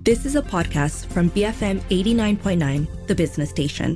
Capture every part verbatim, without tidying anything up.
This is a podcast from B F M eighty-nine point nine, the business station.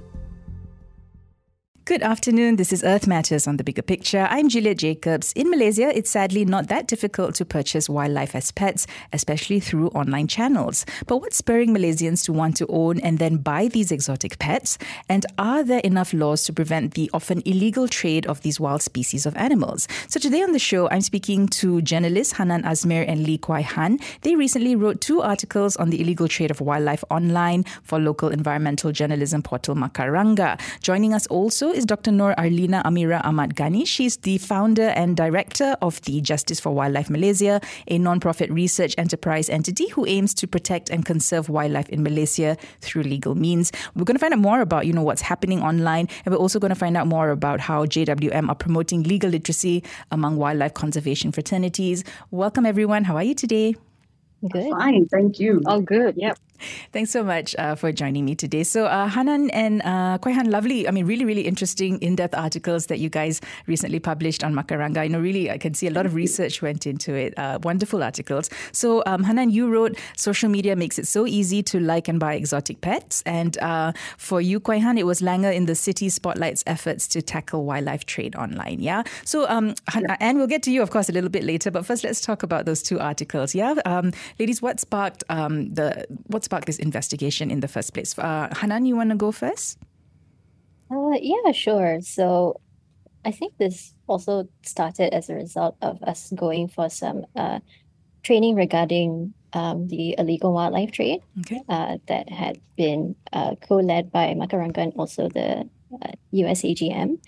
Good afternoon. This is Earth Matters on The Bigger Picture. I'm Juliet Jacobs. In Malaysia, it's sadly not that difficult to purchase wildlife as pets, especially through online channels. But what's spurring Malaysians to want to own and then buy these exotic pets? And are there enough laws to prevent the often illegal trade of these wild species of animals? So today on the show, I'm speaking to journalists Hanan Azmir and Lee Kwai Han. They recently wrote two articles on the illegal trade of wildlife online for local environmental journalism portal Makaranga. Joining us also is Doctor Nur Arlina Amira Ahmad Ghani. She's the founder and director of the Justice for Wildlife Malaysia, a non-profit research enterprise entity who aims to protect and conserve wildlife in Malaysia through legal means. We're going to find out more about, you know, what's happening online, and we're also going to find out more about how J W M are promoting legal literacy among wildlife conservation fraternities. Welcome, everyone. How are you today? Good. Fine, thank you. All good, yep. Thanks so much uh, for joining me today. So uh, Hanan and uh, Kwai Han, lovely, I mean, really, really interesting in-depth articles that you guys recently published on Makaranga. I know really, I can see a lot of research went into it. Uh, wonderful articles. So um, Hanan, you wrote, social media makes it so easy to like and buy exotic pets. And uh, for you, Kwai Han, it was Langer in the City Spotlight's efforts to tackle wildlife trade online, yeah? So, um, yeah. And we'll get to you, of course, a little bit later. But first, let's talk about those two articles, yeah? Um, ladies, what sparked um, the... What sparked this investigation in the first place? Uh, Hanan, you want to go first? Uh, yeah, sure. So I think this also started as a result of us going for some uh, training regarding um, the illegal wildlife trade okay. uh, that had been uh, co-led by Makaranga and also the uh, U S A G M.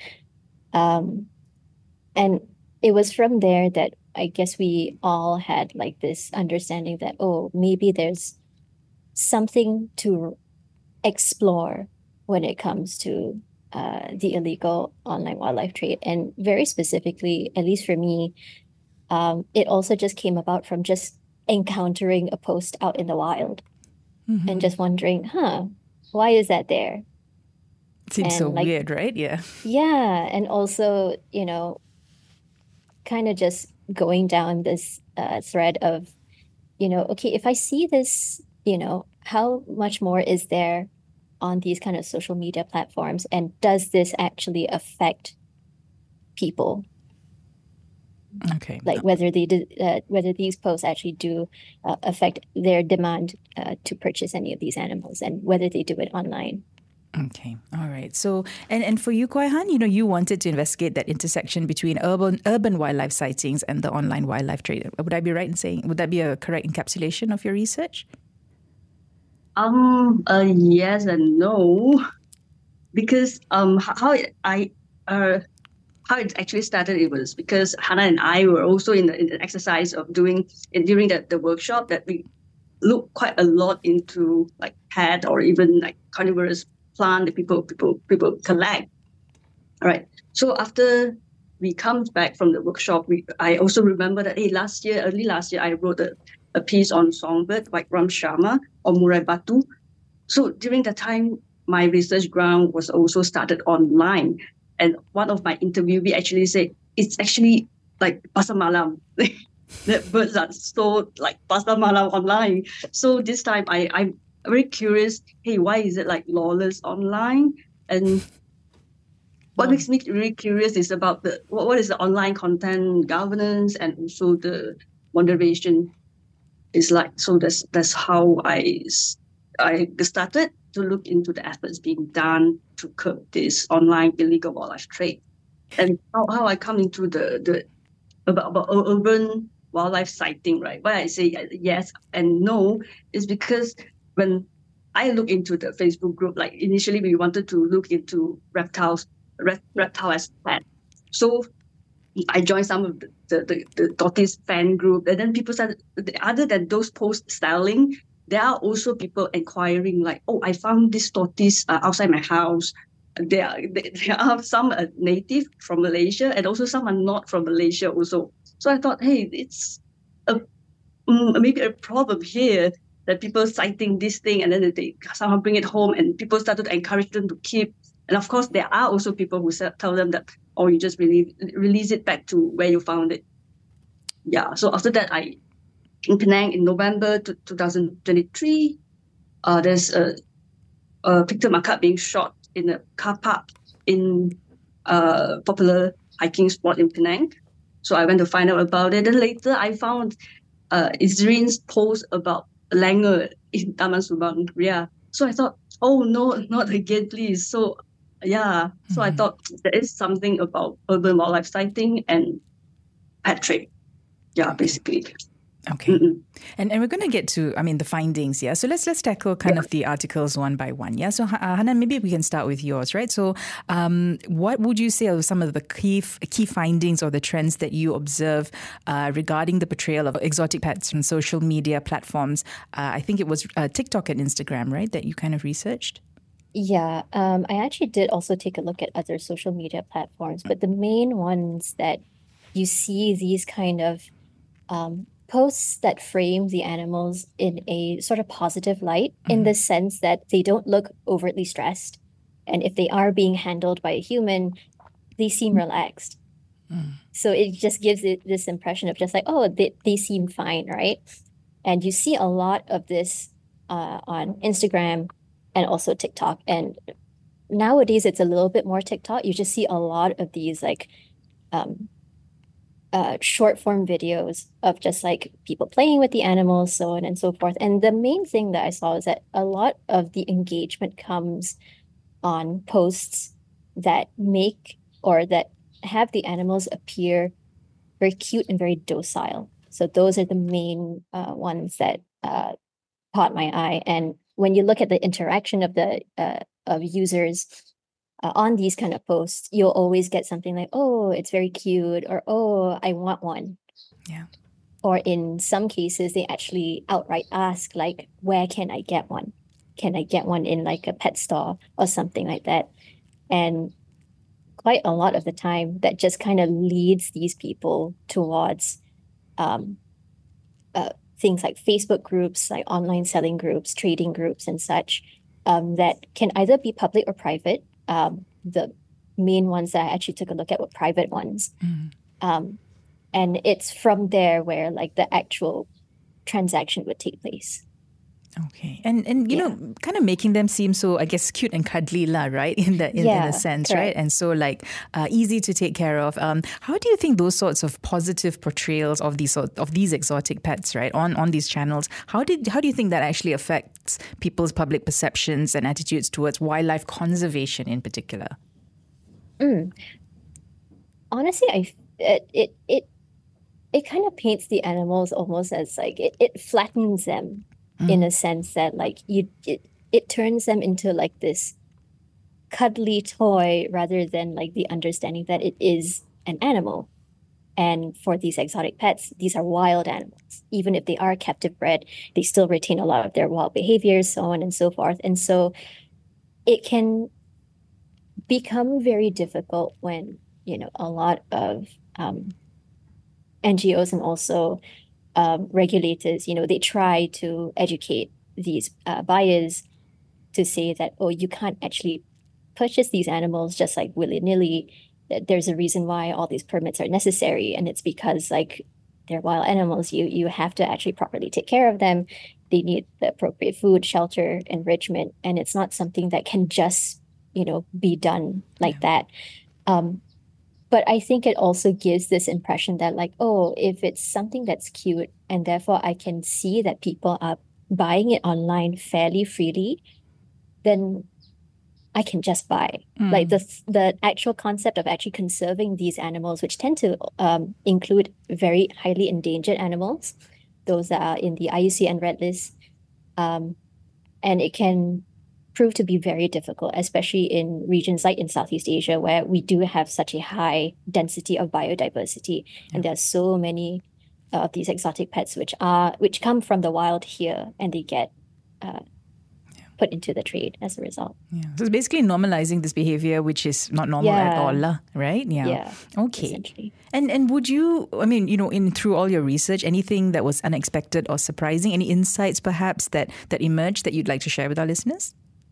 Um, and it was from there that I guess we all had like this understanding that, oh, maybe there's something to explore when it comes to uh, the illegal online wildlife trade. And very specifically, at least for me, um, it also just came about from just encountering a post out in the wild mm-hmm. and just wondering, huh, why is that there? It seems and so like, weird, right? Yeah. Yeah. And also, you know, kind of just going down this uh, thread of, you know, okay, if I see this, you know, how much more is there on these kind of social media platforms, and does this actually affect people? Okay, like whether they did, uh, whether these posts actually do uh, affect their demand uh, to purchase any of these animals, and whether they do it online. Okay, all right. So, and, and for you, Kwai Han, you know, you wanted to investigate that intersection between urban urban wildlife sightings and the online wildlife trade. Would I be right in saying? Would that be a correct encapsulation of your research? Um. Uh. Yes and no, because um. How it, I uh. How it actually started, it was because Hannah and I were also in the, in the exercise of doing in, during the, the workshop that we look quite a lot into like pet or even like carnivorous plant that people people people collect. All right. So after we come back from the workshop, we I also remember that hey, last year, early last year, I wrote a, a piece on songbird, White Ram Sharma or Murai Batu. So during that time, my research ground was also started online. And one of my interviewee actually said, it's actually like Pasar Malam. That birds are sold like Pasar Malam online. So this time I, I'm very curious, hey, why is it like lawless online? And what yeah. makes me really curious is about the what, what is the online content governance and also the moderation is like. So that's that's how I, I started to look into the efforts being done to curb this online illegal wildlife trade. And how, how I come into the, the about, about urban wildlife sighting, right? Why I say yes and no is because when I look into the Facebook group, like initially we wanted to look into reptiles, rep, reptile as pet. So I joined some of the, the, the, the tortoise fan group, and then people started, other than those post styling, there are also people inquiring like, oh, I found this tortoise uh, outside my house. There are, there are some uh, native from Malaysia and also some are not from Malaysia also. So I thought, hey, it's a, um, maybe a problem here that people citing this thing and then they somehow bring it home and people started to encourage them to keep. And of course, there are also people who tell them that, oh, you just really release it back to where you found it. Yeah, so after that, I in Penang in November twenty twenty-three. Uh, there's a, a picture macaque being shot in a car park in a popular hiking spot in Penang. So I went to find out about it. And later I found uh, Izrin's post about langur in Taman Subang. Yeah. So I thought, oh no, not again, please. So yeah. So mm-hmm. I thought there is something about urban wildlife sighting and pet trade. Yeah, basically. Okay. Mm-mm. And and we're going to get to, I mean, the findings, yeah? So let's let's tackle kind yeah. of the articles one by one, yeah? So, uh, Hanan, maybe we can start with yours, right? So um, what would you say are some of the key key findings or the trends that you observe uh, regarding the portrayal of exotic pets on social media platforms? Uh, I think it was uh, TikTok and Instagram, right, that you kind of researched? Yeah, um, I actually did also take a look at other social media platforms, but the main ones that you see these kind of um, posts that frame the animals in a sort of positive light, mm-hmm. in the sense that they don't look overtly stressed. And if they are being handled by a human, they seem relaxed. Mm. So it just gives it this impression of just like, oh, they, they seem fine, right? And you see a lot of this uh, on Instagram and also TikTok. And nowadays it's a little bit more TikTok. You just see a lot of these like um, Uh, short form videos of just like people playing with the animals, so on and so forth. And the main thing that I saw is that a lot of the engagement comes on posts that make or that have the animals appear very cute and very docile. So those are the main uh, ones that uh, caught my eye. And when you look at the interaction of the uh, of users Uh, on these kind of posts, you'll always get something like, oh, it's very cute, or oh, I want one. Yeah. Or in some cases, they actually outright ask, like, where can I get one? Can I get one in like a pet store or something like that? And quite a lot of the time, that just kind of leads these people towards um, uh, things like Facebook groups, like online selling groups, trading groups, and such, um, that can either be public or private. Um, the main ones that I actually took a look at were private ones. Mm. Um, and it's from there where like the actual transaction would take place. Okay. And, and you yeah. know, kind of making them seem so, I guess, cute and cuddly, lah, right? In the in, yeah, in a sense, correct. Right? And so like uh, easy to take care of. Um, how do you think those sorts of positive portrayals of these sort of these exotic pets, right, on, on these channels, how did how do you think that actually affects people's public perceptions and attitudes towards wildlife conservation in particular? Mm. Honestly, I it it it, it kind of paints the animals almost as like it, it flattens them. Mm. In a sense that like you it, it turns them into like this cuddly toy rather than like the understanding that it is an animal. And for these exotic pets, these are wild animals. Even if they are captive bred, they still retain a lot of their wild behaviors, so on and so forth. And so it can become very difficult when, you know, a lot of um, N G Os and also Um, regulators, you know, they try to educate these uh, buyers to say that, oh, you can't actually purchase these animals just like willy-nilly. That there's a reason why all these permits are necessary, and it's because like they're wild animals. You you have to actually properly take care of them. They need the appropriate food, shelter, enrichment, and it's not something that can just, you know, be done like yeah. that. Um, But I think it also gives this impression that like, oh, if it's something that's cute and therefore I can see that people are buying it online fairly freely, then I can just buy. Mm. Like the the actual concept of actually conserving these animals, which tend to um, include very highly endangered animals, those that are in the I U C N Red List, um, and it can prove to be very difficult, especially in regions like in Southeast Asia, where we do have such a high density of biodiversity, yeah. and there are so many uh, of these exotic pets which are which come from the wild here, and they get uh, yeah. put into the trade as a result. Yeah. So it's basically normalizing this behavior, which is not normal yeah. at all, right? Yeah. Yeah. Okay. And and would you? I mean, you know, in through all your research, anything that was unexpected or surprising, any insights perhaps that that emerged that you'd like to share with our listeners?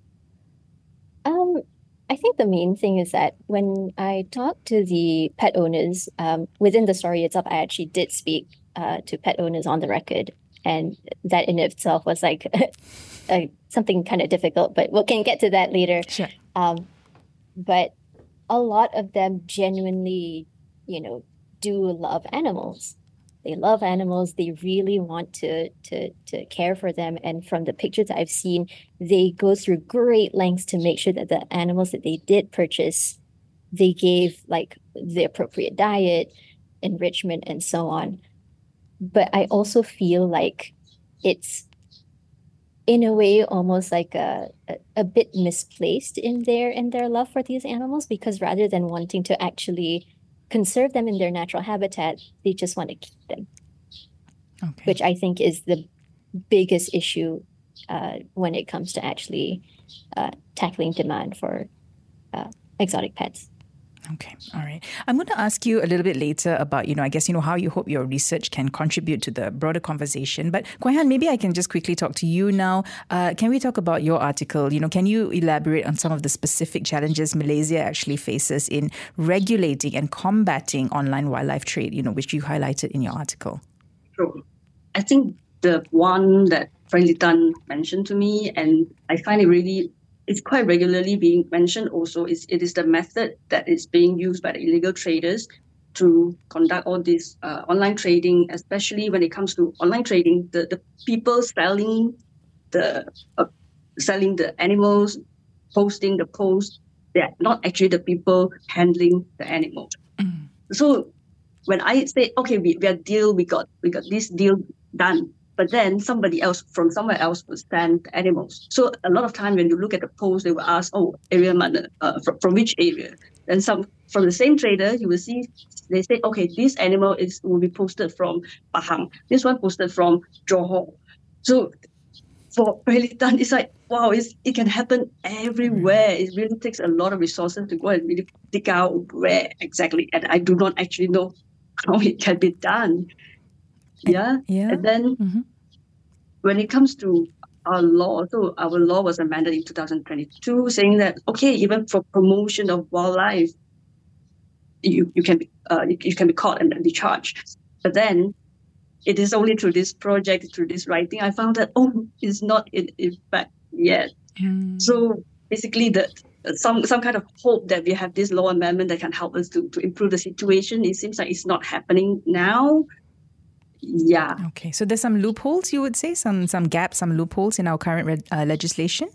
Um, I think the main thing is that when I talked to the pet owners, um, within the story itself, I actually did speak uh, to pet owners on the record And that in itself was like a, something kind of difficult, but we can get to that later. Sure. Um, but a lot of them genuinely, you know, do love animals. They love animals. They really want to to to care for them. And from the pictures I've seen, they go through great lengths to make sure that the animals that they did purchase, they gave like the appropriate diet, enrichment, and so on. But I also feel like it's in a way almost like a, a, a bit misplaced in their in their love for these animals, because rather than wanting to actually conserve them in their natural habitat, they just want to keep them. Okay. Which I think is the biggest issue uh, when it comes to actually uh, tackling demand for uh, exotic pets. Okay. All right. I'm going to ask you a little bit later about, you know, I guess, you know, how you hope your research can contribute to the broader conversation. But Kuai Han, maybe I can just quickly talk to you now. Uh, can we talk about your article? You know, can you elaborate on some of the specific challenges Malaysia actually faces in regulating and combating online wildlife trade, you know, which you highlighted in your article? Sure. I think the one that Friendly Tan mentioned to me, and I find it really it's quite regularly being mentioned also, is it is the method that is being used by the illegal traders to conduct all this uh, online trading, especially when it comes to online trading, the, the people selling the uh, selling the animals, posting the post, they're not actually the people handling the animals. Mm. So when I say, okay, we, we are deal, we got we got this deal done, but then somebody else from somewhere else will send the animals. So a lot of time when you look at the post, they will ask, oh, area mana, uh, from, from which area? Then some from the same trader, you will see they say, okay, this animal is will be posted from Pahang. This one posted from Johor. So for Friendly Tan, it's like, wow, it's, it can happen everywhere. It really takes a lot of resources to go and really dig out where exactly. And I do not actually know how it can be done. Yeah. yeah. And then mm-hmm. when it comes to our law, so our law was amended in two thousand twenty-two, saying that, okay, even for promotion of wildlife, you, you can be uh, you, you can be caught and be charged. But then it is only through this project, through this writing, I found that, oh, it's not in effect yet. Mm. So basically the some some kind of hope that we have this law amendment that can help us to, to improve the situation. It seems like it's not happening now. Yeah. Okay. So there's some loopholes, you would say, some some gaps, some loopholes in our current re- uh, legislation?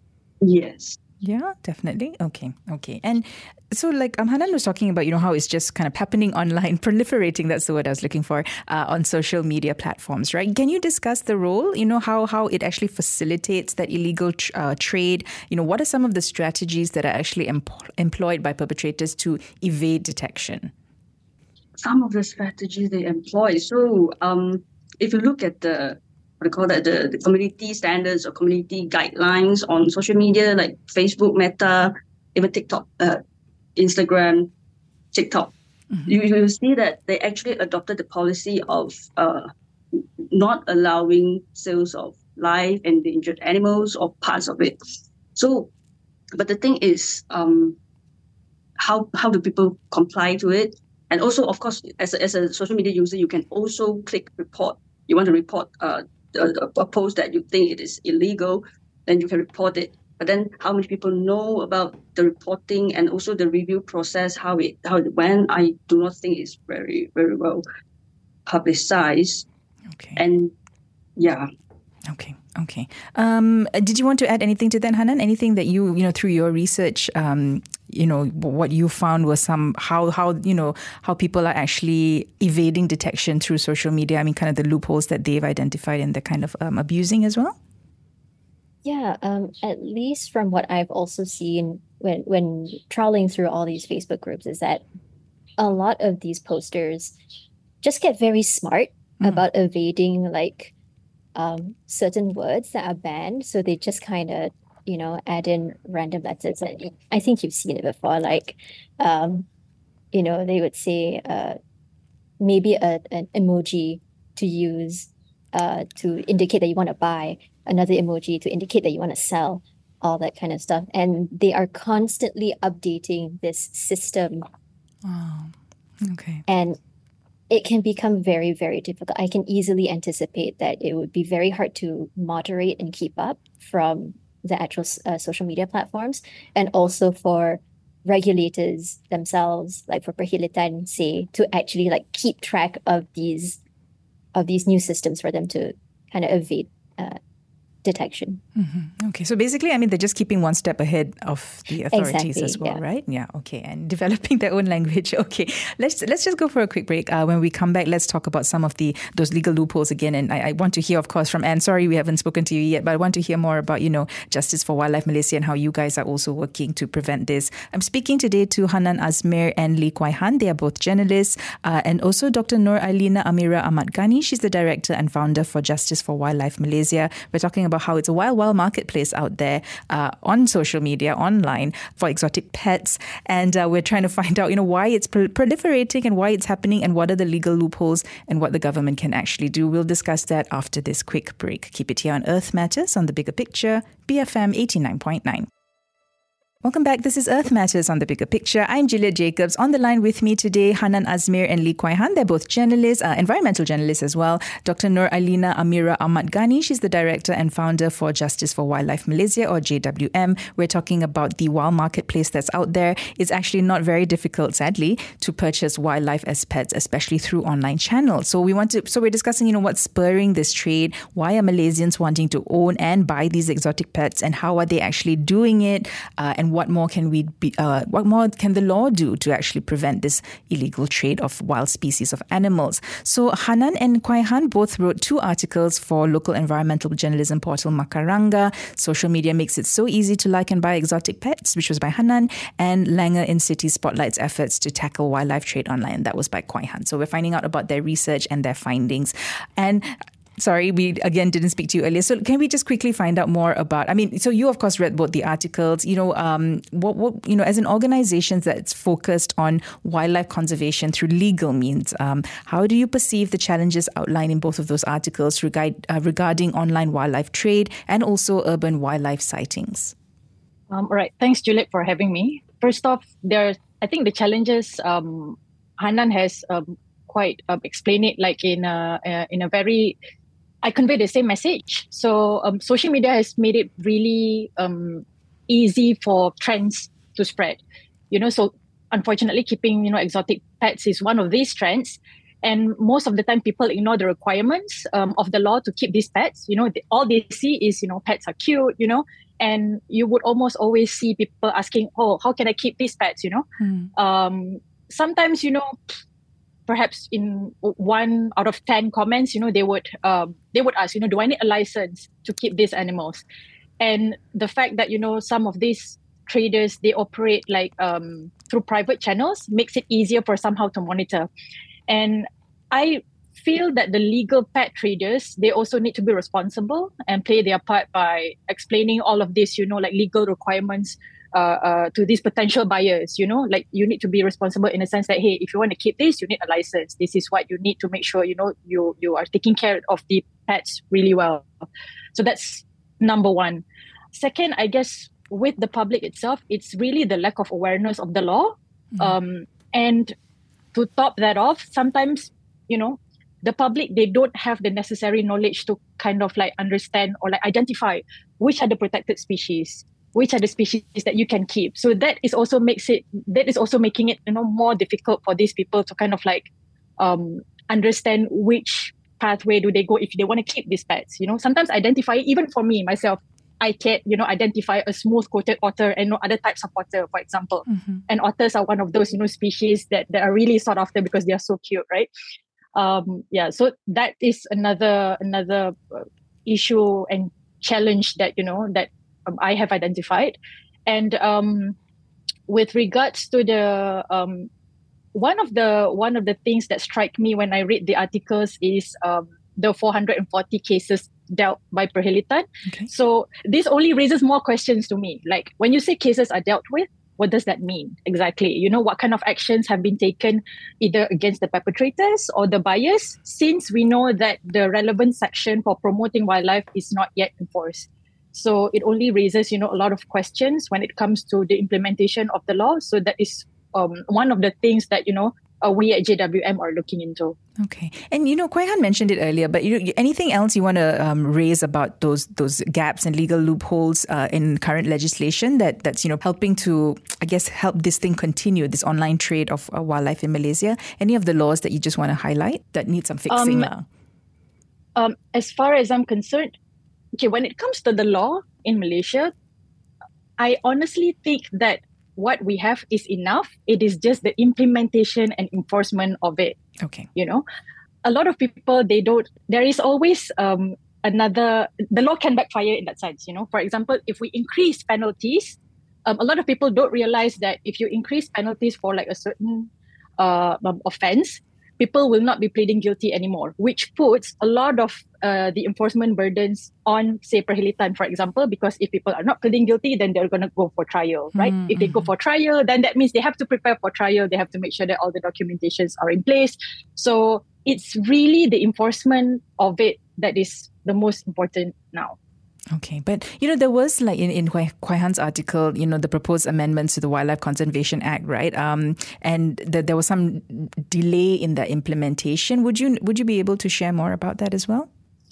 Yes. Yeah, definitely. Okay. Okay. And so like um, Hanan was talking about, you know, how it's just kind of happening online, proliferating, that's the word I was looking for, uh, on social media platforms, right? Can you discuss the role, you know, how, how it actually facilitates that illegal tr- uh, trade? You know, what are some of the strategies that are actually em- employed by perpetrators to evade detection? Some of the strategies they employ. So um, if you look at the, what do you call that, the, the community standards or community guidelines on social media, like Facebook, Meta, even TikTok, uh, Instagram, TikTok, mm-hmm. you will see that they actually adopted the policy of uh, not allowing sales of live endangered animals or parts of it. So, but the thing is, um, how how do people comply to it? And also, of course, as a, as a social media user, you can also click report. You want to report uh, a, a post that you think it is illegal, then you can report it. But then how many people know about the reporting and also the review process, how it how it went, I do not think it's very, very well publicized. Okay. And yeah. Okay. Okay. Um, did you want to add anything to that, Hanan? Anything that you, you know, through your research, um, you know, what you found was some, how, how, you know, how people are actually evading detection through social media? I mean, kind of the loopholes that they've identified and the kind of um, abusing as well? Yeah, um, at least from what I've also seen when, when trawling through all these Facebook groups is that a lot of these posters just get very smart mm. about evading like um, certain words that are banned. So they just kind of, you know, add in random letters. And I think you've seen it before. Like, um, you know, they would say uh, maybe a, an emoji to use uh, to indicate that you want to buy, another emoji to indicate that you want to sell, all that kind of stuff. And they are constantly updating this system. Oh, okay. And it can become very, very difficult. I can easily anticipate that it would be very hard to moderate and keep up from the actual uh, social media platforms, and also for regulators themselves, like for Perkhidmatan, say, to actually like keep track of these of these new systems for them to kind of evade uh, detection. Mm-hmm. Okay, so basically, I mean, they're just keeping one step ahead of the authorities exactly, as well, yeah. right? Yeah, okay, and developing their own language. Okay, let's let's just go for a quick break. Uh, when we come back, let's talk about some of the those legal loopholes again. And I, I want to hear, of course, from Anne. Sorry, we haven't spoken to you yet, but I want to hear more about, you know, Justice for Wildlife Malaysia and how you guys are also working to prevent this. I'm speaking today to Hanan Azmir and Lee Kwai Han. They are both journalists, uh, and also Doctor Nur Ailina Amira Ahmad Ghani. She's the director and founder for Justice for Wildlife Malaysia. We're talking about how it's a wild, wild marketplace out there uh, on social media, online, for exotic pets. And uh, we're trying to find out, you know, why it's pro- proliferating and why it's happening and what are the legal loopholes and what the government can actually do. We'll discuss that after this quick break. Keep it here on Earth Matters on The Bigger Picture, B F M eighty-nine point nine. Welcome back. This is Earth Matters on The Bigger Picture. I'm Juliet Jacobs. On the line with me today, Hanan Azmir and Lee Kwai Han. They're both journalists, uh, environmental journalists as well. Doctor Nur Ailina Amira Ahmad Ghani. She's the director and founder for Justice for Wildlife Malaysia, or J W M. We're talking about the wild marketplace that's out there. It's actually not very difficult, sadly, to purchase wildlife as pets, especially through online channels. So we want to. So we're discussing, you know, what's spurring this trade. Why are Malaysians wanting to own and buy these exotic pets, and how are they actually doing it? Uh, and what more can we be, uh, what more can the law do to actually prevent this illegal trade of wild species of animals? So Hanan and Kwai Han both wrote two articles for local environmental journalism portal Makaranga. Social media makes it so easy to like and buy exotic pets, which was by Hanan, and Langer in City spotlights efforts to tackle wildlife trade online. That was by Kwai Han. So we're finding out about their research and their findings. And sorry, we again didn't speak to you earlier. So can we just quickly find out more about, I mean, so you of course read both the articles, you know, um, what, what, you know, as an organization that's focused on wildlife conservation through legal means, um, how do you perceive the challenges outlined in both of those articles regard, uh, regarding online wildlife trade and also urban wildlife sightings? Um, all right. Thanks, Juliet, for having me. First off, there, I think the challenges, um, Hanan has um, quite um, explained it like in a, uh, in a very, I convey the same message. So um, social media has made it really um, easy for trends to spread. You know, so unfortunately, keeping, you know, exotic pets is one of these trends. And most of the time, people ignore the requirements um, of the law to keep these pets. You know, the, all they see is, you know, pets are cute, you know, and you would almost always see people asking, oh, how can I keep these pets, you know? Mm. Um, sometimes, you know, perhaps in one out of ten comments, you know, they would um, they would ask, you know, do I need a license to keep these animals? And the fact that, you know, some of these traders, they operate like um, through private channels makes it easier for somehow to monitor. And I feel that the legal pet traders, they also need to be responsible and play their part by explaining all of this, you know, like legal requirements Uh, uh, to these potential buyers, you know, like you need to be responsible in a sense that, hey, if you want to keep this, you need a license. This is what you need to make sure, you know, you you are taking care of the pets really well. So that's number one. Second, I guess with the public itself, it's really the lack of awareness of the law. Mm-hmm. Um, and to top that off, sometimes, you know, the public, they don't have the necessary knowledge to kind of like understand or like identify which are the protected species, which are the species that you can keep. So that is also makes it, that is also making it, you know, more difficult for these people to kind of like um, understand which pathway do they go if they want to keep these pets. You know, sometimes identify, even for me, myself, I can't, you know, identify a smooth-coated otter and no other types of otter, for example. Mm-hmm. And otters are one of those, you know, species that, that are really sought after because they are so cute, right? Um, yeah, so that is another another issue and challenge that, you know, that um, I have identified. And um, with regards to the um, one of the one of the things that strike me when I read the articles is um, the four hundred forty cases dealt by Perkhidmatan. Okay. So this only raises more questions to me. Like when you say cases are dealt with, what does that mean exactly? You know, what kind of actions have been taken either against the perpetrators or the buyers, since we know that the relevant section for promoting wildlife is not yet enforced. So it only raises, you know, a lot of questions when it comes to the implementation of the law. So that is um, one of the things that, you know, uh, we at J W M are looking into. Okay. And, you know, Koi Han mentioned it earlier, but you know, anything else you want to um, raise about those those gaps and legal loopholes uh, in current legislation that that's, you know, helping to, I guess, help this thing continue, this online trade of uh, wildlife in Malaysia? Any of the laws that you just want to highlight that need some fixing? Um, um, as far as I'm concerned, okay, when it comes to the law in Malaysia, I honestly think that what we have is enough. It is just the implementation and enforcement of it. Okay. You know, a lot of people, they don't, there is always um, another, the law can backfire in that sense. You know, for example, if we increase penalties, um, a lot of people don't realize that if you increase penalties for like a certain uh, um, offense, people will not be pleading guilty anymore, which puts a lot of uh, the enforcement burdens on, say, Perkhidmatan, for example, because if people are not pleading guilty, then they're going to go for trial, right? Mm-hmm. If they go for trial, then that means they have to prepare for trial. They have to make sure that all the documentations are in place. So it's really the enforcement of it that is the most important now. Okay, but you know, there was like in, in Koi Han's article, you know, the proposed amendments to the Wildlife Conservation Act, right? Um, and the, there was some delay in the implementation. Would you would you be able to share more about that as well?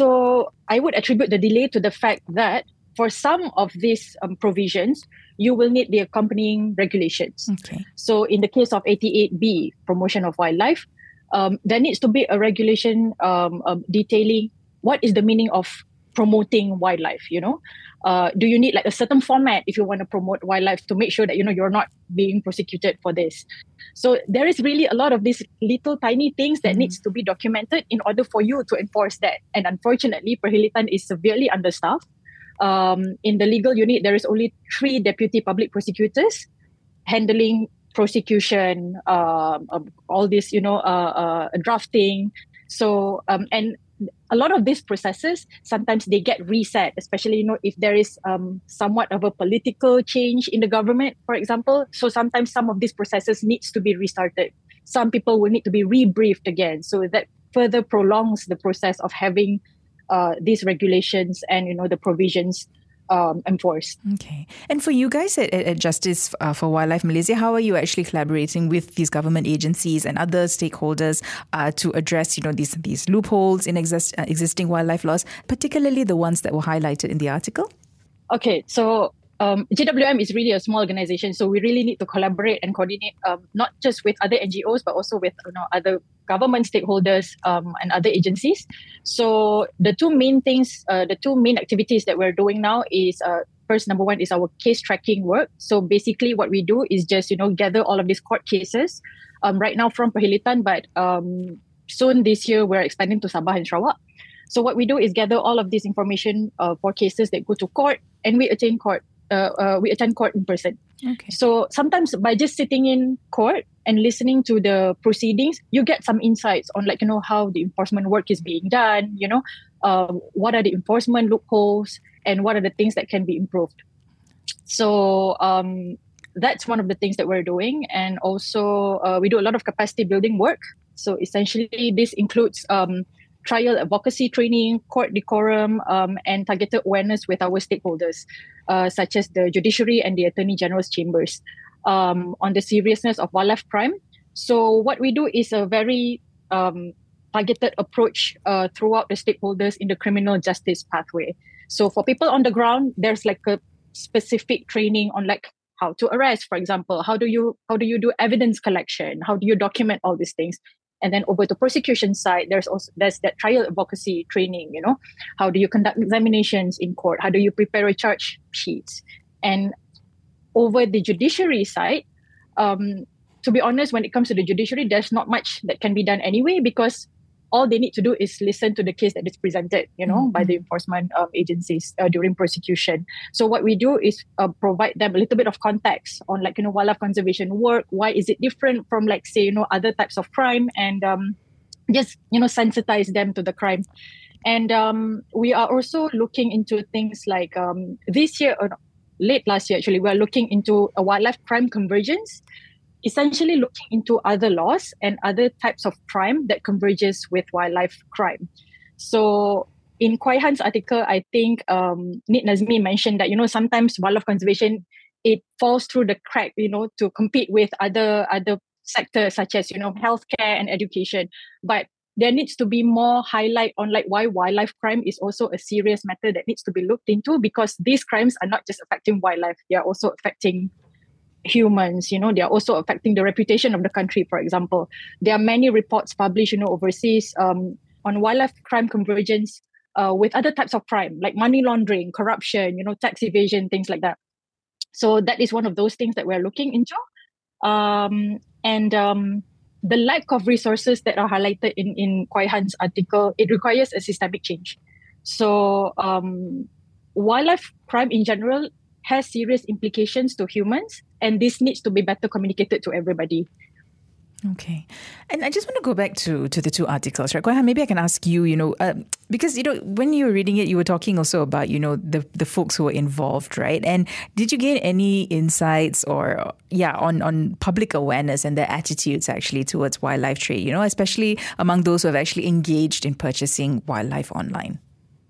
So I would attribute the delay to the fact that for some of these um, provisions, you will need the accompanying regulations. Okay. So in the case of eighty-eight B, promotion of wildlife, um, there needs to be a regulation um, um, detailing what is the meaning of promoting wildlife, you know, uh, do you need like a certain format if you want to promote wildlife to make sure that, you know, you're not being prosecuted for this. So there is really a lot of these little tiny things that mm-hmm. needs to be documented in order for you to enforce that. And unfortunately, Perkhidmatan is severely understaffed. Um, in the legal unit, there is only three deputy public prosecutors handling prosecution, um, um, all this, you know, uh, uh, drafting. So, um, and a lot of these processes, sometimes they get reset, especially, you know, if there is um, somewhat of a political change in the government, for example. So sometimes some of these processes needs to be restarted. Some people will need to be rebriefed again. So that further prolongs the process of having uh, these regulations and, you know, the provisions Um, enforced. Okay. And for you guys at, at Justice uh, for Wildlife Malaysia, how are you actually collaborating with these government agencies and other stakeholders uh, to address, you know, these these loopholes in exist, uh, existing wildlife laws, particularly the ones that were highlighted in the article? Okay, so um, J W M is really a small organization, so we really need to collaborate and coordinate, um, not just with other N G Os, but also with, you know, other government stakeholders um, and other agencies. So the two main things, uh, the two main activities that we're doing now is, uh, first, number one is our case tracking work. So basically what we do is just, you know, gather all of these court cases um, right now from Perkhidmatan, but um, soon this year we're expanding to Sabah and Sarawak. So what we do is gather all of this information uh, for cases that go to court, and we attend court. Uh, uh, we attend court in person. Okay. So sometimes by just sitting in court and listening to the proceedings, you get some insights on, like, you know, how the enforcement work is being done, you know, uh, what are the enforcement loopholes and what are the things that can be improved. So um, that's one of the things that we're doing. And also uh, we do a lot of capacity building work. So essentially this includes um, trial advocacy training, court decorum, um, and targeted awareness with our stakeholders, uh, such as the judiciary and the Attorney General's chambers, um, on the seriousness of wildlife crime. So what we do is a very um, targeted approach uh, throughout the stakeholders in the criminal justice pathway. So for people on the ground, there's like a specific training on like how to arrest, for example. How do you how do you do evidence collection? How do you document all these things? And then over the prosecution side, there's also there's that trial advocacy training, you know, how do you conduct examinations in court? How do you prepare a charge sheets? And over the judiciary side, um, to be honest, when it comes to the judiciary, there's not much that can be done anyway, because all they need to do is listen to the case that is presented, you know, mm-hmm. by the enforcement um, agencies uh, during prosecution. So what we do is uh, provide them a little bit of context on, like, you know, wildlife conservation work. Why is it different from, like, say, you know, other types of crime, and um, just, you know, sensitize them to the crime. And um, we are also looking into things like um, this year, or late last year, actually, we're looking into a wildlife crime convergence, essentially looking into other laws and other types of crime that converges with wildlife crime. So in Koi Han's article, I think um, Nid Nazmi mentioned that, you know, sometimes wildlife conservation, it falls through the crack, you know, to compete with other other sectors such as, you know, healthcare and education. But there needs to be more highlight on like why wildlife crime is also a serious matter that needs to be looked into, because these crimes are not just affecting wildlife, they are also affecting humans. You know, they are also affecting the reputation of the country. For example, there are many reports published, you know, overseas um, on wildlife crime convergence uh, with other types of crime like money laundering, corruption, you know, tax evasion, things like that. So that is one of those things that we're looking into. Um, and um, the lack of resources that are highlighted in, in Kwai Han's article, it requires a systemic change. So um, wildlife crime in general has serious implications to humans, and this needs to be better communicated to everybody. Okay. And I just want to go back to, to the two articles, right? Kwai Han, maybe I can ask you, you know, um, because, you know, when you were reading it, you were talking also about, you know, the, the folks who were involved, right? And did you gain any insights or, yeah, on, on public awareness and their attitudes actually towards wildlife trade, you know, especially among those who have actually engaged in purchasing wildlife online?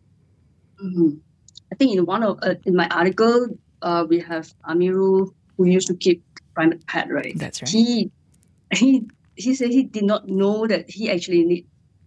Mm-hmm. I think in one of, uh, in my article, uh, we have Amirul, who used to keep private pet, right? That's right. He He he said he did not know that he actually need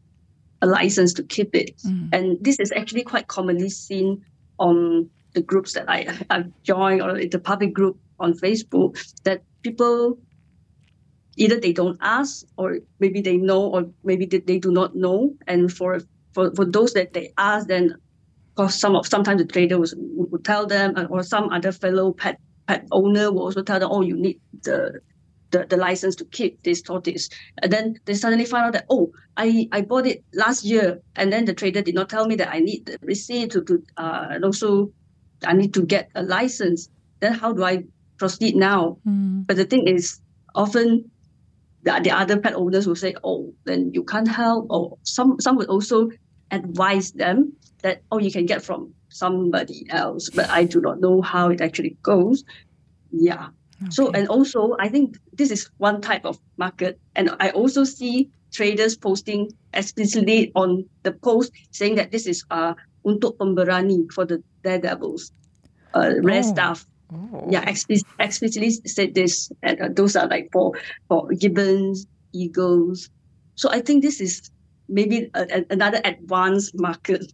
a license to keep it. Mm. And this is actually quite commonly seen on the groups that I, I've joined, or the public group on Facebook, that people, either they don't ask, or maybe they know, or maybe they, they do not know. And for, for, for those that they ask, then of course some of, sometimes the trader was, would tell them, or some other fellow pet pet owner will also tell them, oh, you need the The, the license to keep this tortoise. And then they suddenly find out that, oh, I, I bought it last year, and then the trader did not tell me that I need the receipt to, to uh, and also I need to get a license. Then how do I proceed now? Mm. But the thing is, often the, the other pet owners will say, oh, then you can't help, or some, some would also advise them that, oh, you can get from somebody else, but I do not know how it actually goes. Yeah. Okay. So, and also, I think this is one type of market. And I also see traders posting explicitly on the post saying that this is uh, untuk pemberani, for the daredevils, uh, rare oh. stuff. Oh. Yeah, explicitly, explicitly said this. And uh, those are like for, for gibbons, eagles. So I think this is maybe a, a, another advanced market.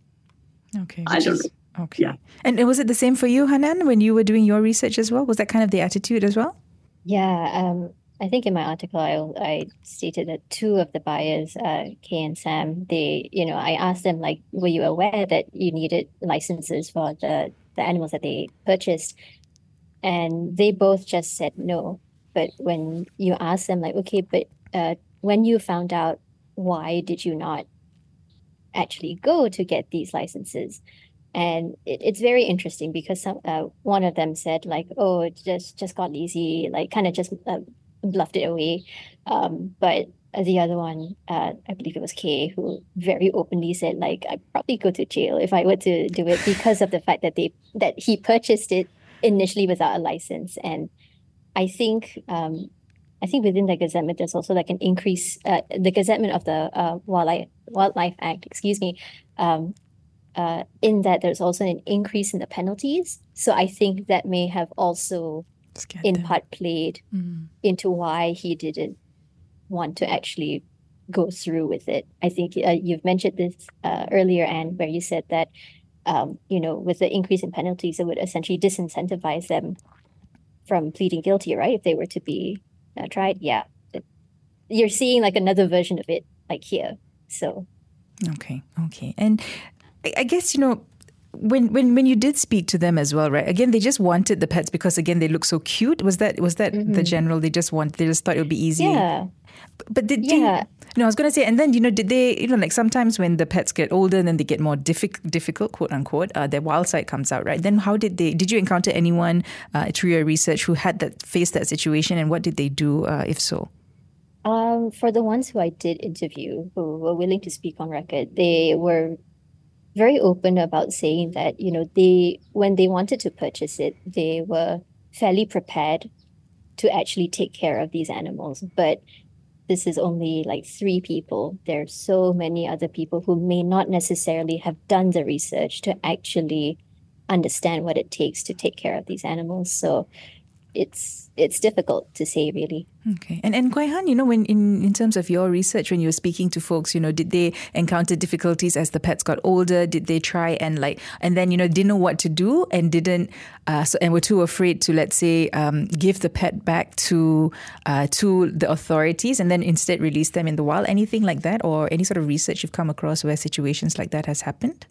Okay. I don't is- know. Okay. Yeah. And was it the same for you, Hanan, when you were doing your research as well? Was that kind of the attitude as well? Yeah, um, I think in my article, I, I stated that two of the buyers, uh, Kay and Sam, they, you know, I asked them, like, were you aware that you needed licenses for the, the animals that they purchased? And they both just said no. But when you ask them, like, okay, but uh, when you found out, why did you not actually go to get these licenses? And it, it's very interesting because some, uh, one of them said, like, oh, it just, just got lazy, like kind of just uh, bluffed it away. Um, but the other one, uh, I believe it was Kay, who very openly said, like, I'd probably go to jail if I were to do it, because of the fact that they that he purchased it initially without a license. And I think um, I think within the gazettement, there's also like an increase, uh, the gazettement of the uh, Wildlife Wildlife Act, excuse me, um, Uh, in that there's also an increase in the penalties. So I think that may have also Scared in them. part played Mm. into why he didn't want to actually go through with it. I think uh, you've mentioned this uh, earlier, Anne, where you said that, um, you know, with the increase in penalties, it would essentially disincentivize them from pleading guilty, right? If they were to be uh, tried. Yeah. It- You're seeing like another version of it, like here. So, Okay, okay. And I, I guess, you know, when, when when you did speak to them as well, right? Again, they just wanted the pets because, again, they look so cute. Was that was that Mhm. the general? They just want, they just thought it would be easy. yeah. But did they, Yeah. no, I was going to say, and then, you know, did they, you know, like sometimes when the pets get older and then they get more difficult, difficult, quote unquote, uh, their wild side comes out, right? Then how did they, did you encounter anyone uh, through your research who had that, faced that situation, and what did they do, uh, if so? Um, for the ones who I did interview, who were willing to speak on record, they were very open about saying that, you know, they, when they wanted to purchase it, they were fairly prepared to actually take care of these animals. But this is only like three people. There are so many other people who may not necessarily have done the research to actually understand what it takes to take care of these animals. So it's it's difficult to say, really. Okay. And and Kuai Han, you know, when in, in terms of your research, when you were speaking to folks, you know, did they encounter difficulties as the pets got older? Did they try and like, and then, you know, didn't know what to do and didn't, uh, so, and were too afraid to, let's say, um, give the pet back to uh, to the authorities and then instead release them in the wild? Anything like that, or any sort of research you've come across where situations like that has happened?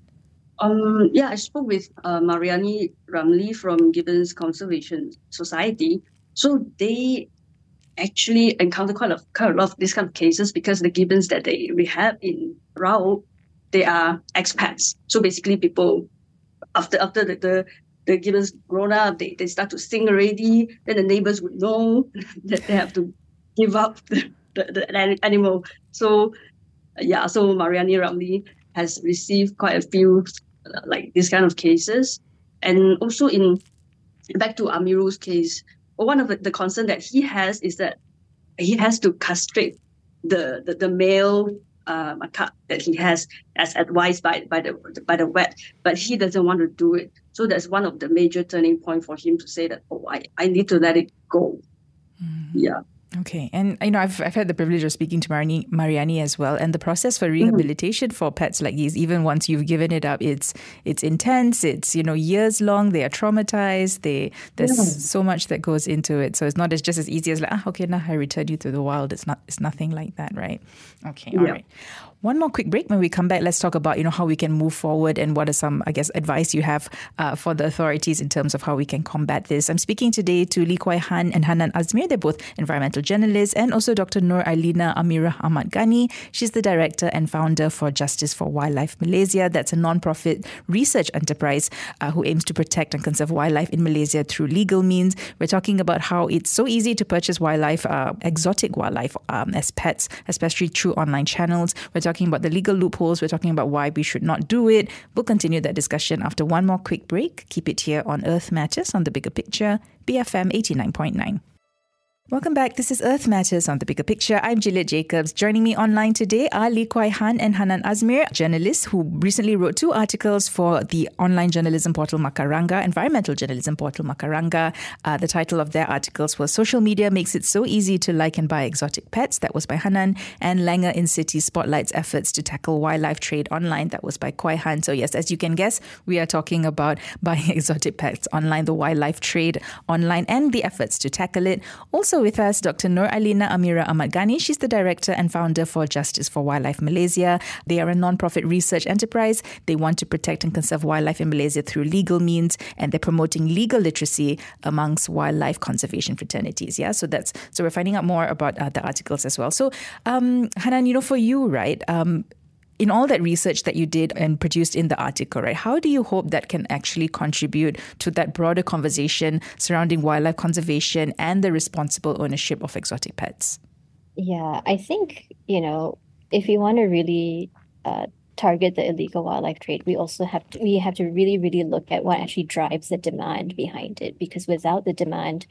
Um, yeah, I spoke with uh, Mariani Ramlee from Gibbons Conservation Society. So they actually encounter quite a, quite a lot of these kind of cases because the gibbons that they rehab in Rao, they are expats. So basically people, after after the, the, the gibbons grown up, they, they start to sing already, then the neighbors would know that they have to give up the, the, the animal. So yeah, so Mariani Ramlee has received quite a few uh, like these kind of cases. And also in, back to Amirul's case, one of the, the concern that he has is that he has to castrate the the, the male uh, macaque that he has as advised by by the by the vet, but he doesn't want to do it. So that's one of the major turning point for him to say that, oh, I, I need to let it go. Mm-hmm. Yeah. Okay. And, you know, I've I've had the privilege of speaking to Mariani, Mariani as well. And the process for rehabilitation mm-hmm. for pets like these, even once you've given it up, it's it's intense. It's, you know, years long. They are traumatized. They There's yeah. so much that goes into it. So it's not as just as easy as like, ah, okay, now I return you to the wild. It's not. It's nothing like that, right? Okay. All yeah. right. One more quick break. When we come back, let's talk about, you know, how we can move forward and what are some, I guess, advice you have uh, for the authorities in terms of how we can combat this. I'm speaking today to Lee Kuai Han and Hanan Azmir. They're both environmental journalists, and also Doctor Nur Ailina Amira Ahmad Ghani. She's the director and founder for Justice for Wildlife Malaysia. That's a non-profit research enterprise uh, who aims to protect and conserve wildlife in Malaysia through legal means. We're talking about how it's so easy to purchase wildlife, uh, exotic wildlife um, as pets, especially through online channels. We're talking about the legal loopholes. We're talking about why we should not do it. We'll continue that discussion after one more quick break. Keep it here on Earth Matters on The Bigger Picture, B F M eighty-nine point nine. Welcome back. This is Earth Matters on The Bigger Picture. I'm Juliet Jacobs. Joining me online today are Lee Kuai Han and Hanan Azmir, journalists who recently wrote two articles for the online journalism portal Makaranga, environmental journalism portal Makaranga. Uh, the title of their articles was Social Media Makes It So Easy to Like and Buy Exotic Pets. That was by Hanan. And Langer in City spotlights efforts to tackle wildlife trade online. That was by Kuai Han. So yes, as you can guess, we are talking about buying exotic pets online, the wildlife trade online, and the efforts to tackle it. Also with us, Doctor Nur Ailina Amira Ahmad Ghani. She's the director and founder for Justice for Wildlife Malaysia. They are a non-profit research enterprise. They want to protect and conserve wildlife in Malaysia through legal means, and they're promoting legal literacy amongst wildlife conservation fraternities. Yeah, so that's so we're finding out more about uh, the articles as well. So, um, Hanan, you know, for you, right? Um, In all that research that you did and produced in the article, right, how do you hope that can actually contribute to that broader conversation surrounding wildlife conservation and the responsible ownership of exotic pets? Yeah, I think, you know, if we want to really uh, target the illegal wildlife trade, we also have to, we have to really, really look at what actually drives the demand behind it, because without the demand,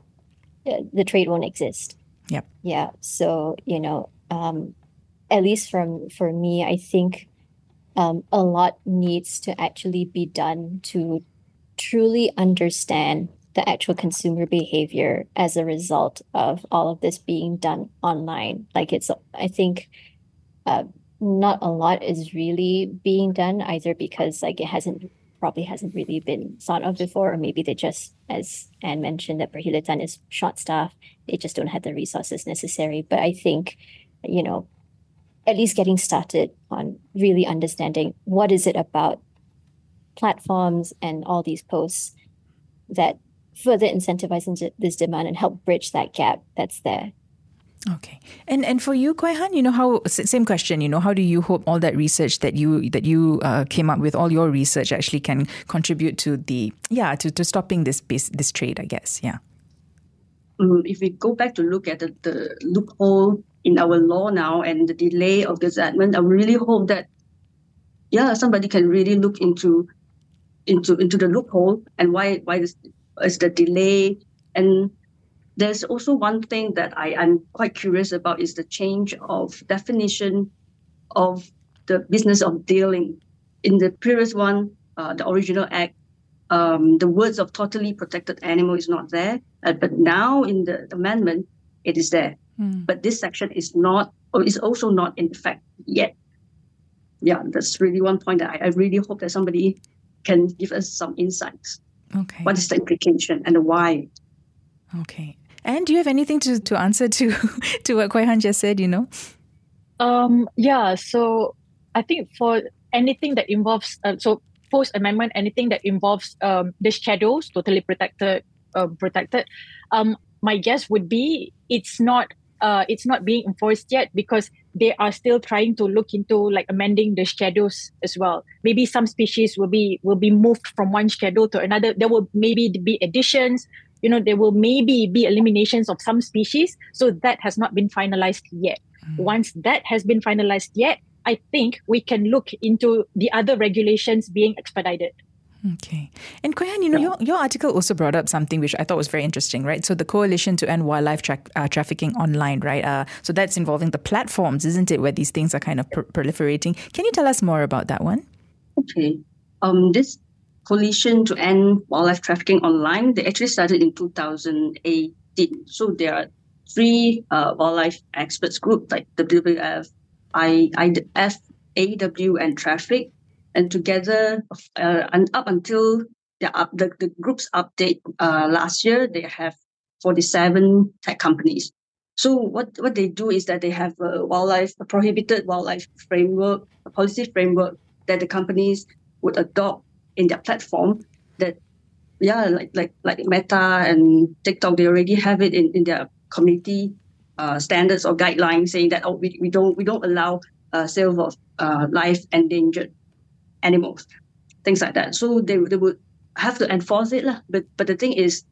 uh, the trade won't exist. Yep. Yeah. So, you know, um, at least from for me, I think um, a lot needs to actually be done to truly understand the actual consumer behavior as a result of all of this being done online. Like it's, I think, uh, not a lot is really being done, either because like it hasn't probably hasn't really been thought of before, or maybe they just, as Anne mentioned, that Perkhidmatan is short-staffed. They just don't have the resources necessary. But I think, you know, at least getting started on really understanding what is it about platforms and all these posts that further incentivize this demand and help bridge that gap that's there. Okay. And and for you, Kuai Han, you know, how, same question, you know, how do you hope all that research that you that you uh, came up with, all your research actually can contribute to the, yeah, to, to stopping this this trade, I guess, yeah. Um, if we go back to look at the, the loophole in our law now and the delay of gazettement, I really hope that, yeah, somebody can really look into into into the loophole and why why is, is the delay. And there's also one thing that I am quite curious about is the change of definition of the business of dealing. In the previous one, uh, the original act, um, the words of totally protected animal is not there. Uh, but now in the amendment, it is there. Mm. But this section is not, or is also not in effect yet. Yeah, that's really one point that I, I really hope that somebody can give us some insights. Okay. What is the implication and the why? Okay. And do you have anything to, to answer to, to what Koi Han just said, you know? Um, yeah, so I think for anything that involves, uh, so post-amendment, anything that involves um, the shadows, totally protected, uh, protected, um, my guess would be it's not uh, it's not being enforced yet because they are still trying to look into like amending the schedules as well. Maybe some species will be will be moved from one schedule to another. There will maybe be additions. You know, there will maybe be eliminations of some species. So that has not been finalized yet. Mm. Once that has been finalized yet, I think we can look into the other regulations being expedited. Okay. And Koi Han, you know, your, your article also brought up something which I thought was very interesting, right? So the Coalition to End Wildlife tra- uh, Trafficking Online, right? Uh, so that's involving the platforms, isn't it, where these things are kind of pr- proliferating. Can you tell us more about that one? Okay. Um, this Coalition to End Wildlife Trafficking Online, they actually started in two thousand eighteen. So there are three uh, wildlife experts group like W W F, I, I, F A W and Traffic. And together, uh, and up until the, up, the, the group's update uh, last year, they have forty-seven tech companies. So what, what they do is that they have a wildlife, a prohibited wildlife framework, a policy framework that the companies would adopt in their platform that, yeah, like like like Meta and TikTok, they already have it in, in their community uh, standards or guidelines saying that, oh, we, we don't we don't allow uh, sale of uh, live endangered animals, things like that. So they, they would have to enforce it. But but the thing is,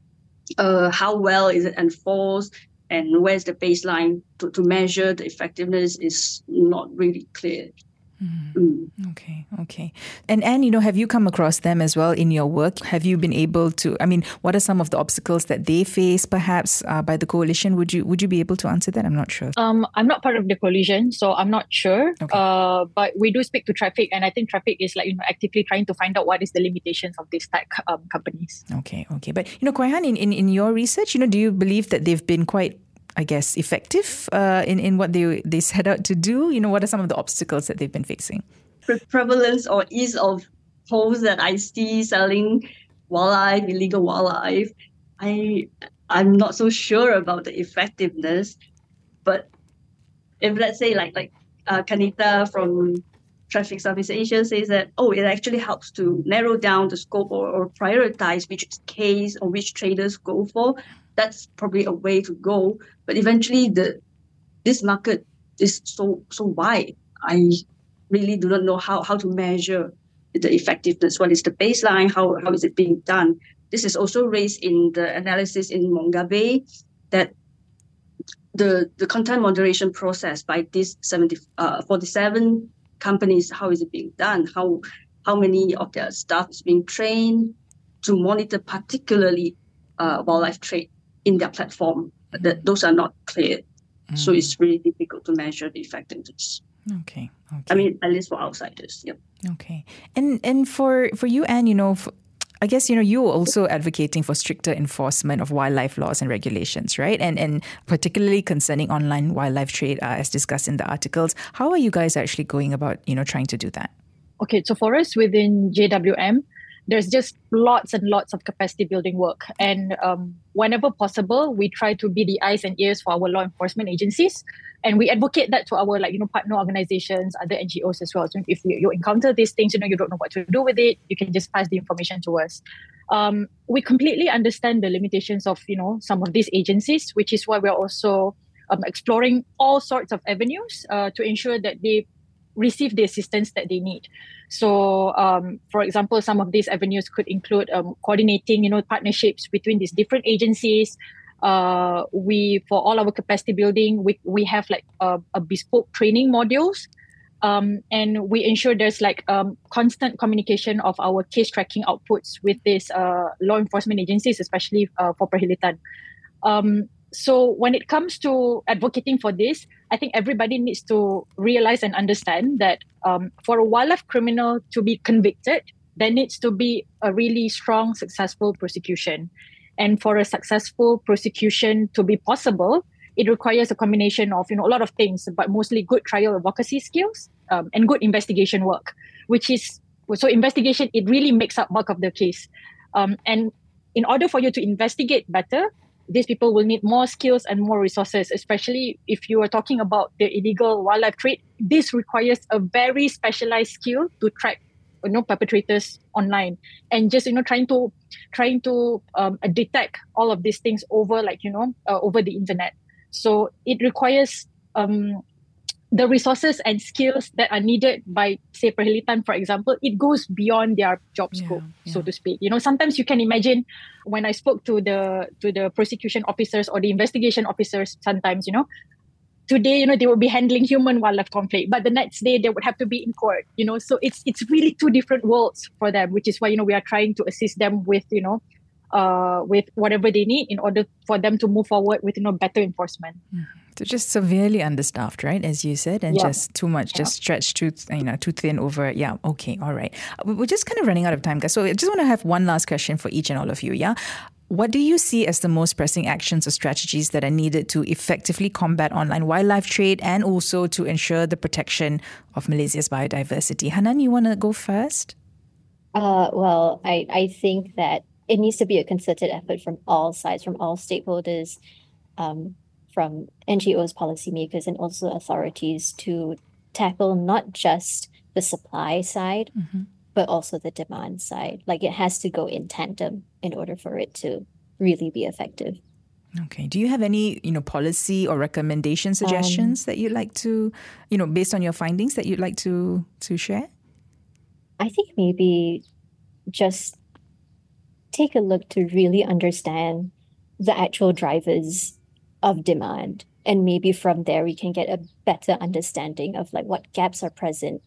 uh, how well is it enforced and where's the baseline to, to measure the effectiveness is not really clear. Mm. Mm. Okay, okay. And Anne, you know, have you come across them as well in your work? Have you been able to, I mean, what are some of the obstacles that they face perhaps uh, by the coalition? Would you would you be able to answer that? I'm not sure. Um, I'm not part of the coalition, so I'm not sure. Okay. Uh, but we do speak to Traffic, and I think Traffic is like, you know, actively trying to find out what is the limitations of these tech um, companies. Okay, okay. But, you know, Koi Han, in, in, in your research, you know, do you believe that they've been quite, I guess, effective uh, in, in what they they set out to do? You know, what are some of the obstacles that they've been facing? The prevalence or ease of posts that I see selling wildlife, illegal wildlife, I, I'm not so sure about the effectiveness. But if let's say like like uh, Kanita from Traffic Southeast Asia says that, oh, it actually helps to narrow down the scope or, or prioritize which case or which traders go for, that's probably a way to go. But eventually, the this market is so so wide. I really do not know how, how to measure the effectiveness. What is the baseline? How how is it being done? This is also raised in the analysis in Mongabe that the the content moderation process by these seventy, uh, forty-seven companies, how is it being done? How how many of their staff is being trained to monitor particularly uh, wildlife trade in their platform? That those are not clear. Mm. So it's really difficult to measure the effectiveness. Okay. Okay. I mean, at least for outsiders. Yep. Okay. And and for, for you, Anne, you know, for, I guess, you know, you're also advocating for stricter enforcement of wildlife laws and regulations, right? And and particularly concerning online wildlife trade, uh, as discussed in the articles. How are you guys actually going about, you know, trying to do that? Okay, so for us within J W M, there's just lots and lots of capacity building work. And um, whenever possible, we try to be the eyes and ears for our law enforcement agencies. And we advocate that to our, like, you know, partner organizations, other N G Os as well. So if you, you encounter these things, you know, you don't know what to do with it, you can just pass the information to us. Um, we completely understand the limitations of, you know, some of these agencies, which is why we're also um, exploring all sorts of avenues uh, to ensure that they receive the assistance that they need. So, um, for example, some of these avenues could include um, coordinating, you know, partnerships between these different agencies. Uh, we, for all our capacity building, we we have like a, a bespoke training modules, um, and we ensure there's like um, constant communication of our case tracking outputs with these uh, law enforcement agencies, especially uh, for Perhilitan. Um, So when it comes to advocating for this, I think everybody needs to realize and understand that um, for a wildlife criminal to be convicted, there needs to be a really strong, successful prosecution. And for a successful prosecution to be possible, it requires a combination of, you know, a lot of things, but mostly good trial advocacy skills um, and good investigation work, which is, so investigation, it really makes up bulk of the case. Um, and in order for you to investigate better, these people will need more skills and more resources, especially if you are talking about the illegal wildlife trade. This requires a very specialized skill to track, you know, perpetrators online, and just, you know, trying to trying to um, detect all of these things over, like, you know, uh, over the internet. So it requires um, the resources and skills that are needed by, say, Perhilitan, for example. It goes beyond their job Yeah, scope, yeah. so to speak. You know, sometimes you can imagine when I spoke to the to the prosecution officers or the investigation officers, sometimes, you know, today, you know, they will be handling human-wildlife conflict, but the next day they would have to be in court, you know. So it's it's really two different worlds for them, which is why, you know, we are trying to assist them with, you know, uh, with whatever they need in order for them to move forward with, you know, better enforcement. So just severely understaffed, right, as you said, and Yeah. just too much, just stretched too, you know, too thin over. Yeah, okay, all right. We're just kind of running out of time, guys. So I just want to have one last question for each and all of you. Yeah, what do you see as the most pressing actions or strategies that are needed to effectively combat online wildlife trade and also to ensure the protection of Malaysia's biodiversity? Hanan, you want to go first? Uh, well, I, I think that it needs to be a concerted effort from all sides, from all stakeholders, um, from N G Os, policymakers, and also authorities to tackle not just the supply side, Mm-hmm. but also the demand side. Like, it has to go in tandem in order for it to really be effective. Okay. Do you have any, you know, policy or recommendation suggestions that you'd like to, you know, based on your findings that you'd like to to share? I think maybe just take a look to really understand the actual drivers of demand. And maybe from there, we can get a better understanding of like what gaps are present.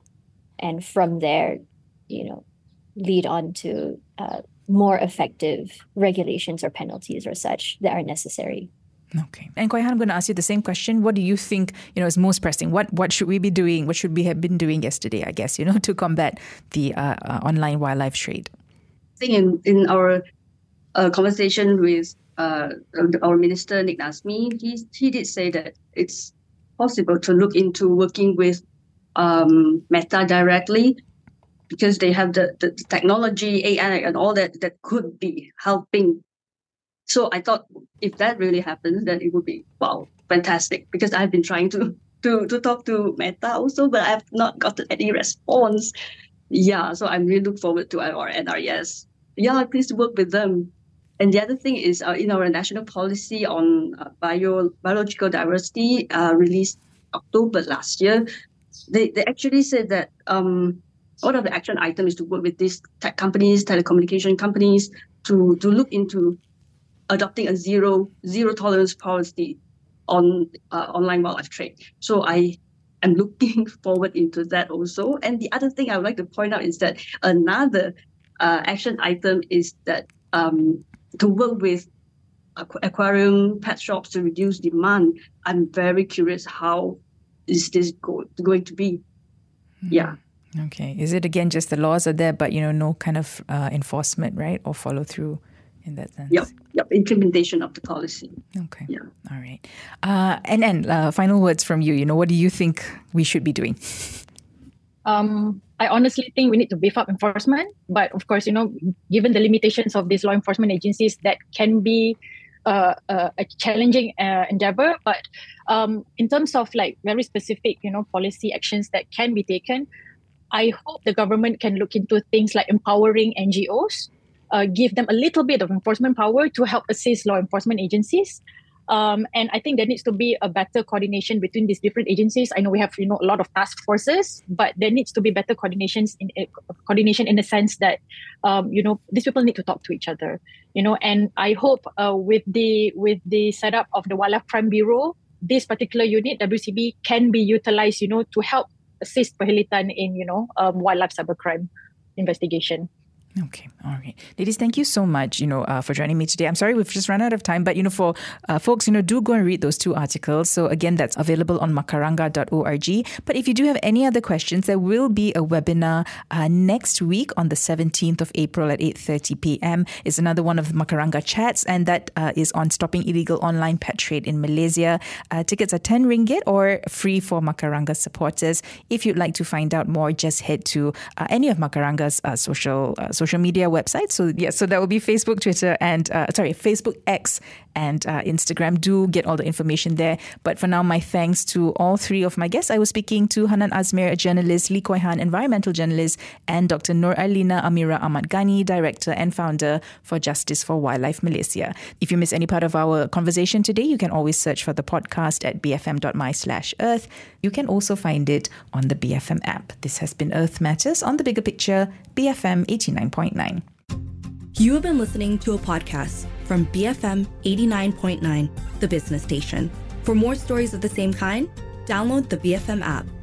And from there, you know, lead on to uh, more effective regulations or penalties or such that are necessary. Okay. And Koi Han, I'm going to ask you the same question. What do you think, you know, is most pressing? What what should we be doing? What should we have been doing yesterday, I guess, you know, to combat the uh, uh, online wildlife trade? I think in, in our uh, conversation with uh, our minister, Nick Nazmi, he, he did say that it's possible to look into working with um, Meta directly, because they have the, the technology, A I, and all that that could be helping. So I thought if that really happens, then it would be, wow, fantastic. Because I've been trying to to to talk to Meta also, but I've not gotten any response. Yeah, so I'm really look forward to our N R E S. Yeah, please work with them. And the other thing is, uh, in our national policy on uh, bio biological diversity, uh, released October last year, they they actually said that um. one of the action items is to work with these tech companies, telecommunication companies, to, to look into adopting a zero zero tolerance policy on uh, online wildlife trade. So I am looking forward into that also. And the other thing I would like to point out is that another uh, action item is that um, to work with aqu- aquarium, pet shops to reduce demand. I'm very curious how is this go- going to be. Mm-hmm. Yeah. Okay. Is it, again, just the laws are there, but, you know, no kind of uh, enforcement, right? Or follow through in that sense? Yep. Yep. Implementation of the policy. Okay. Yeah. All right. Uh, and then uh, final words from you. You know, what do you think we should be doing? Um, I honestly think we need to beef up enforcement. But of course, you know, given the limitations of these law enforcement agencies, that can be uh, uh, a challenging uh, endeavor. But um, in terms of like very specific, you know, policy actions that can be taken, I hope the government can look into things like empowering N G Os, uh, give them a little bit of enforcement power to help assist law enforcement agencies. Um, and I think there needs to be a better coordination between these different agencies. I know we have, you know, a lot of task forces, but there needs to be better coordinations in uh, coordination in the sense that, um, you know, these people need to talk to each other, you know. And I hope uh, with the with the setup of the Wildlife Crime Bureau, this particular unit, W C B, can be utilized, you know, to help assist Perhilitan in, you know, um, wildlife cybercrime investigation. Okay. All right. Ladies, thank you so much, you know, uh, for joining me today. I'm sorry we've just run out of time, but, you know, for uh, folks, you know, do go and read those two articles. So again, that's available on makaranga dot org. But if you do have any other questions, there will be a webinar uh, next week on the seventeenth of April at eight thirty p.m. It's another one of the Makaranga chats, and that uh, is on stopping illegal online pet trade in Malaysia. Uh, tickets are ten ringgit or free for Makaranga supporters. If you'd like to find out more, just head to uh, any of Makaranga's uh, social uh, social media websites. So yeah, so that will be Facebook, Twitter, and uh, sorry, Facebook, X, and uh, Instagram. Do get all the information there. But for now, my thanks to all three of my guests. I was speaking to Hanan Azmir, a journalist, Lee Koi Han, environmental journalist, and Doctor Nur Arlina Amira Ahmad Ghani, director and founder for Justice for Wildlife Malaysia. If you miss any part of our conversation today, you can always search for the podcast at bfm.my slash earth. You can also find it on the B F M app. This has been Earth Matters on The Bigger Picture, B F M eighty-nine point nine. You have been listening to a podcast from B F M eighty-nine point nine, the business station. For more stories of the same kind, download the B F M app.